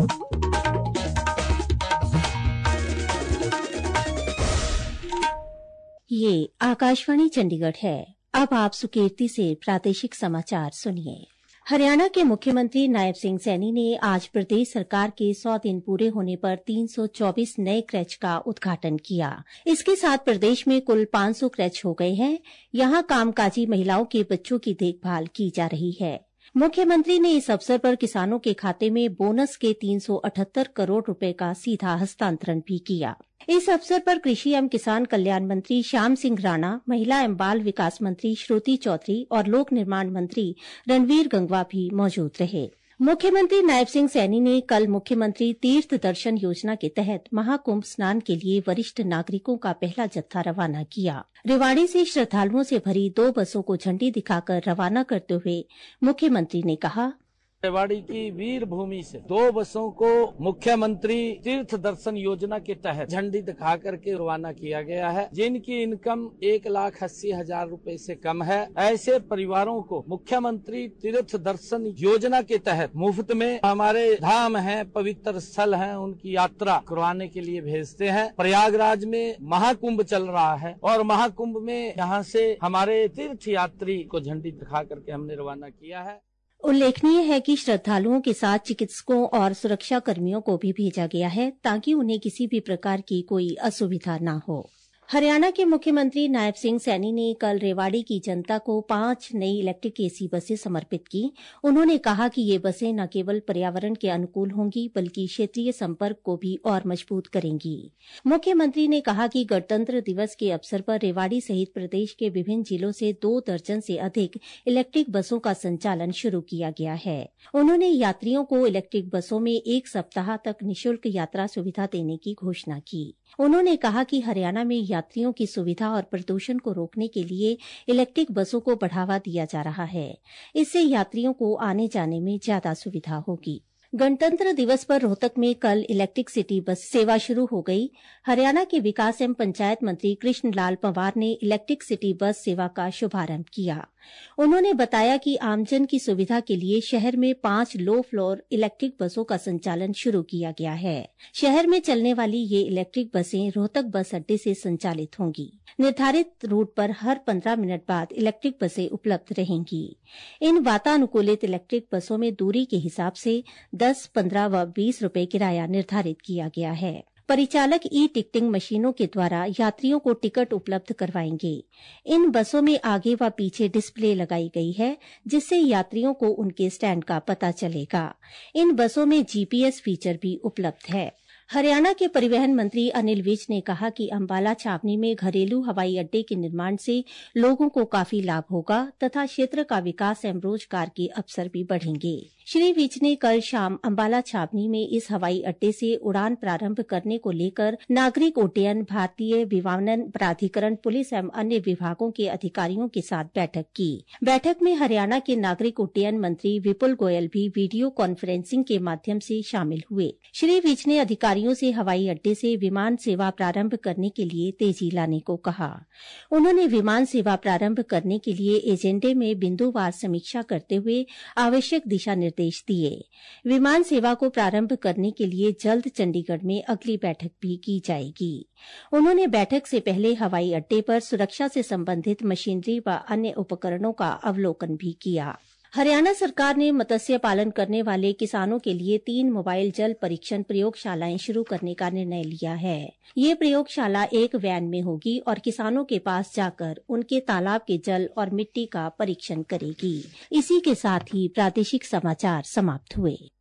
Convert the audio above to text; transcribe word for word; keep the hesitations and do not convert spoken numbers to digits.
ये आकाशवाणी चंडीगढ़ है। अब आप सुकीर्ति से प्रादेशिक समाचार सुनिए। हरियाणा के मुख्यमंत्री नायब सिंह सैनी ने आज प्रदेश सरकार के सौ दिन पूरे होने पर तीन सौ चौबीस नए क्रैच का उद्घाटन किया। इसके साथ प्रदेश में कुल पांच सौ क्रैच हो गए हैं। यहां कामकाजी महिलाओं के बच्चों की देखभाल की जा रही है। मुख्यमंत्री ने इस अवसर पर किसानों के खाते में बोनस के तीन सौ अठहत्तर करोड़ रुपए का सीधा हस्तांतरण भी किया। इस अवसर पर कृषि एवं किसान कल्याण मंत्री श्याम सिंह राणा, महिला एवं बाल विकास मंत्री श्रुति चौधरी और लोक निर्माण मंत्री रणवीर गंगवा भी मौजूद रहे। मुख्यमंत्री नायब सिंह सैनी ने कल मुख्यमंत्री तीर्थ दर्शन योजना के तहत महाकुंभ स्नान के लिए वरिष्ठ नागरिकों का पहला जत्था रवाना किया। रेवाड़ी से श्रद्धालुओं से भरी दो बसों को झंडी दिखाकर रवाना करते हुए मुख्यमंत्री ने कहा, रेवाड़ी की वीर भूमि से दो बसों को मुख्यमंत्री तीर्थ दर्शन योजना के तहत झंडी दिखा करके रवाना किया गया है। जिनकी इनकम एक लाख अस्सी हजार रूपए से कम है, ऐसे परिवारों को मुख्यमंत्री तीर्थ दर्शन योजना के तहत मुफ्त में हमारे धाम हैं, पवित्र स्थल हैं, उनकी यात्रा करवाने के लिए भेजते हैं। प्रयागराज में महाकुंभ चल रहा है और महाकुंभ में यहाँ से हमारे तीर्थ यात्री को झंडी दिखा करके हमने रवाना किया है। उल्लेखनीय है कि श्रद्धालुओं के साथ चिकित्सकों और सुरक्षा कर्मियों को भी भेजा गया है ताकि उन्हें किसी भी प्रकार की कोई असुविधा न हो। हरियाणा के मुख्यमंत्री नायब सिंह सैनी ने कल रेवाड़ी की जनता को पांच नई इलेक्ट्रिक एसी बसें समर्पित की। उन्होंने कहा कि ये बसें न केवल पर्यावरण के अनुकूल होंगी बल्कि क्षेत्रीय संपर्क को भी और मजबूत करेंगी। मुख्यमंत्री ने कहा कि गणतंत्र दिवस के अवसर पर रेवाड़ी सहित प्रदेश के विभिन्न जिलों से दो दर्जन से अधिक इलेक्ट्रिक बसों का संचालन शुरू किया गया है। उन्होंने यात्रियों को इलेक्ट्रिक बसों में एक सप्ताह तक निःशुल्क यात्रा सुविधा देने की घोषणा की। उन्होंने कहा कि हरियाणा में यात्रियों की सुविधा और प्रदूषण को रोकने के लिए इलेक्ट्रिक बसों को बढ़ावा दिया जा रहा है। इससे यात्रियों को आने जाने में ज्यादा सुविधा होगी। गणतंत्र दिवस पर रोहतक में कल इलेक्ट्रिक सिटी बस सेवा शुरू हो गई। हरियाणा के विकास एवं पंचायत मंत्री कृष्ण लाल पंवार ने इलेक्ट्रिक सिटी बस सेवा का शुभारंभ किया। उन्होंने बताया कि आमजन की सुविधा के लिए शहर में पांच लो फ्लोर इलेक्ट्रिक बसों का संचालन शुरू किया गया है। शहर में चलने वाली ये इलेक्ट्रिक बसें रोहतक बस अड्डे से संचालित होंगी। निर्धारित रूट पर हर पंद्रह मिनट बाद इलेक्ट्रिक बसें उपलब्ध रहेंगी। इन वातानुकूलित इलेक्ट्रिक बसों में दूरी के हिसाब से दस, पंद्रह व बीस रूपये किराया निर्धारित किया गया है। परिचालक ई टिकटिंग मशीनों के द्वारा यात्रियों को टिकट उपलब्ध करवाएंगे। इन बसों में आगे व पीछे डिस्प्ले लगाई गई है जिससे यात्रियों को उनके स्टैंड का पता चलेगा। इन बसों में जीपीएस फीचर भी उपलब्ध है। हरियाणा के परिवहन मंत्री अनिल विज ने कहा कि अंबाला छावनी में घरेलू हवाई अड्डे के निर्माण से लोगों को काफी लाभ होगा तथा क्षेत्र का विकास एवं रोजगार के अवसर भी बढ़ेंगे। श्री विज ने कल शाम अंबाला छावनी में इस हवाई अड्डे से उड़ान प्रारंभ करने को लेकर नागरिक उड्डयन, भारतीय विमानन प्राधिकरण, पुलिस एवं अन्य विभागों के अधिकारियों के साथ बैठक की। बैठक में हरियाणा के नागरिक उड्डयन मंत्री विपुल गोयल भी वीडियो कॉन्फ्रेंसिंग के माध्यम से शामिल हुए। श्री विज ने अधिकारियों से हवाई अड्डे से विमान सेवा प्रारंभ करने के लिए तेजी लाने को कहा। उन्होंने विमान सेवा प्रारंभ करने के लिए एजेंडे में बिंदुवार समीक्षा करते हुए आवश्यक दिशा निर्देश दिए। विमान सेवा को प्रारंभ करने के लिए जल्द चंडीगढ़ में अगली बैठक भी की जाएगी। उन्होंने बैठक से पहले हवाई अड्डे पर सुरक्षा से संबंधित मशीनरी व अन्य उपकरणों का अवलोकन भी किया। हरियाणा सरकार ने मत्स्य पालन करने वाले किसानों के लिए तीन मोबाइल जल परीक्षण प्रयोगशालाएं शुरू करने का निर्णय लिया है। ये प्रयोगशाला एक वैन में होगी और किसानों के पास जाकर उनके तालाब के जल और मिट्टी का परीक्षण करेगी। इसी के साथ ही प्रादेशिक समाचार समाप्त हुए।